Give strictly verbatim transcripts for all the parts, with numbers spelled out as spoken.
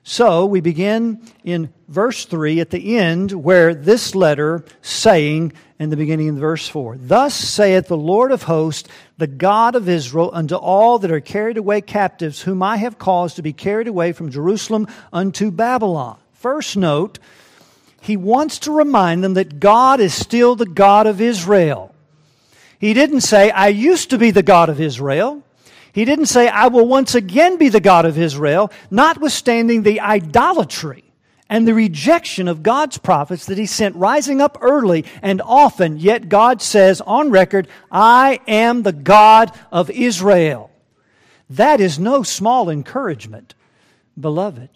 So we begin in verse three at the end where this letter saying in the beginning of verse four, Thus saith the Lord of hosts, the God of Israel, unto all that are carried away captives, whom I have caused to be carried away from Jerusalem unto Babylon. First note, he wants to remind them that God is still the God of Israel. He didn't say, I used to be the God of Israel. He didn't say, I will once again be the God of Israel, notwithstanding the idolatry and the rejection of God's prophets that He sent rising up early and often. Yet God says on record, I am the God of Israel. That is no small encouragement, beloved.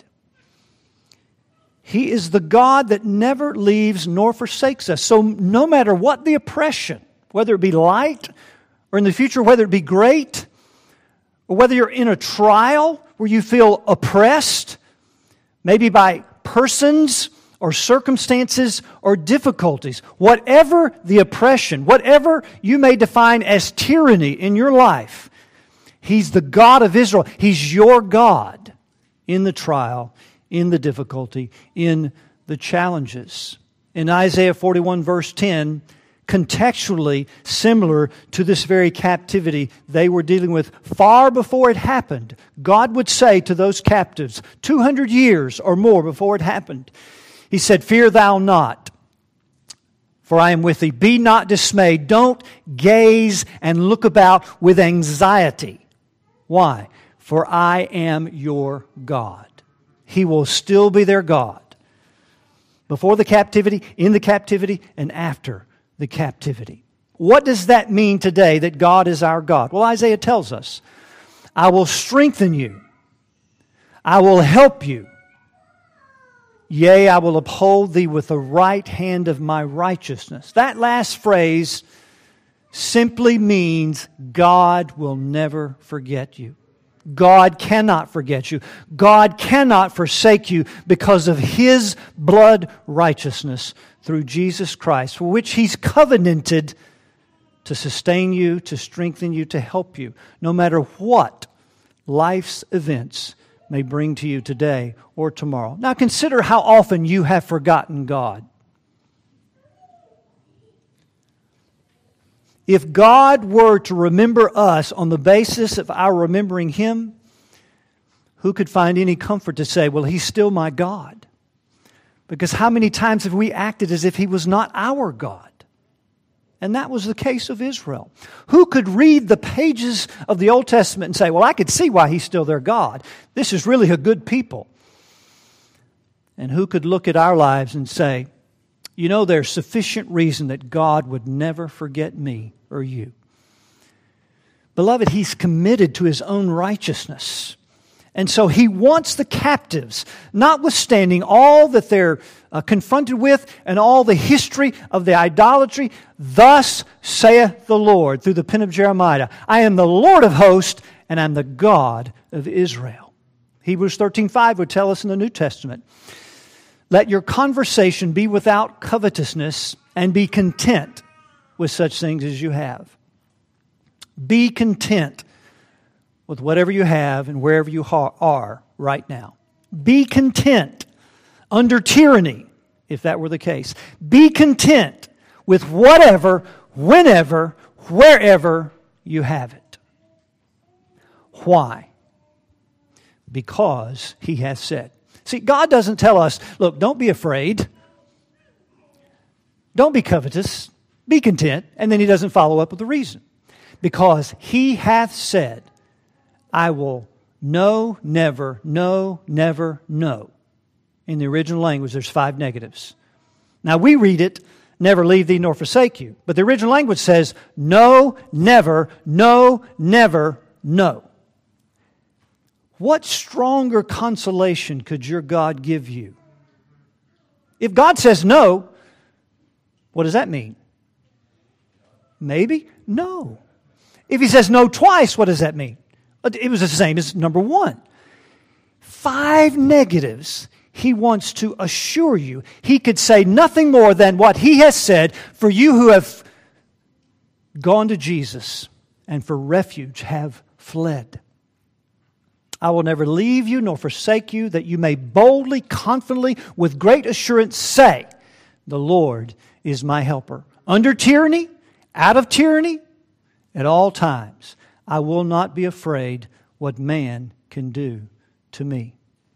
He is the God that never leaves nor forsakes us. So no matter what the oppression, whether it be light or in the future, whether it be great, or whether you're in a trial where you feel oppressed, maybe by persons or circumstances or difficulties, whatever the oppression, whatever you may define as tyranny in your life, He's the God of Israel. He's your God in the trial, in the difficulty, in the challenges. In Isaiah forty-one verse ten, contextually similar to this very captivity they were dealing with far before it happened, God would say to those captives, two hundred years or more before it happened, He said, Fear thou not, for I am with thee. Be not dismayed. Don't gaze and look about with anxiety. Why? For I am your God. He will still be their God. Before the captivity, in the captivity, and after the captivity. What does that mean today that God is our God? Well, Isaiah tells us, I will strengthen you. I will help you. Yea, I will uphold thee with the right hand of my righteousness. That last phrase simply means God will never forget you. God cannot forget you. God cannot forsake you because of His blood righteousness through Jesus Christ, for which He's covenanted to sustain you, to strengthen you, to help you, no matter what life's events may bring to you today or tomorrow. Now consider how often you have forgotten God. If God were to remember us on the basis of our remembering Him, who could find any comfort to say, well, He's still my God? Because how many times have we acted as if He was not our God? And that was the case of Israel. Who could read the pages of the Old Testament and say, well, I could see why He's still their God. This is really a good people. And who could look at our lives and say, you know, there's sufficient reason that God would never forget me or you. Beloved, He's committed to His own righteousness. And so He wants the captives, notwithstanding all that they're uh, confronted with and all the history of the idolatry, thus saith the Lord through the pen of Jeremiah, I am the Lord of hosts and I'm the God of Israel. Hebrews thirteen five would tell us in the New Testament, let your conversation be without covetousness and be content with such things as you have. Be content with whatever you have and wherever you are right now. Be content under tyranny, if that were the case. Be content with whatever, whenever, wherever you have it. Why? Because He has said. See, God doesn't tell us, look, don't be afraid. Don't be covetous. Be content. And then He doesn't follow up with the reason. Because He hath said, I will no, never, no, never, no. In the original language, there's five negatives. Now we read it, never leave thee nor forsake you. But the original language says, no, never, no, never, no. What stronger consolation could your God give you? If God says no, what does that mean? Maybe? No. If He says no twice, what does that mean? It was the same as number one. Five negatives. He wants to assure you. He could say nothing more than what He has said for you who have gone to Jesus and for refuge have fled. I will never leave you nor forsake you, that you may boldly, confidently, with great assurance say, the Lord is my helper. Under tyranny, out of tyranny, at all times, I will not be afraid what man can do to me.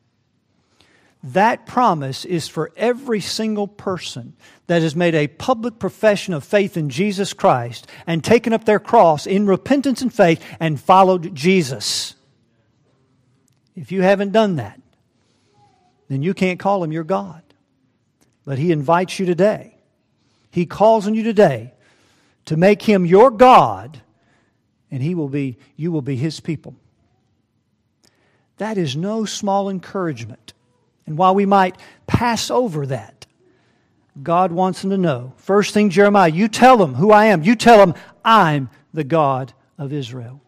That promise is for every single person that has made a public profession of faith in Jesus Christ and taken up their cross in repentance and faith and followed Jesus. If you haven't done that, then you can't call Him your God. But He invites you today. He calls on you today to make Him your God, and He will be, you will be His people. That is no small encouragement. And while we might pass over that, God wants them to know. First thing, Jeremiah, you tell them who I am. You tell them I'm the God of Israel.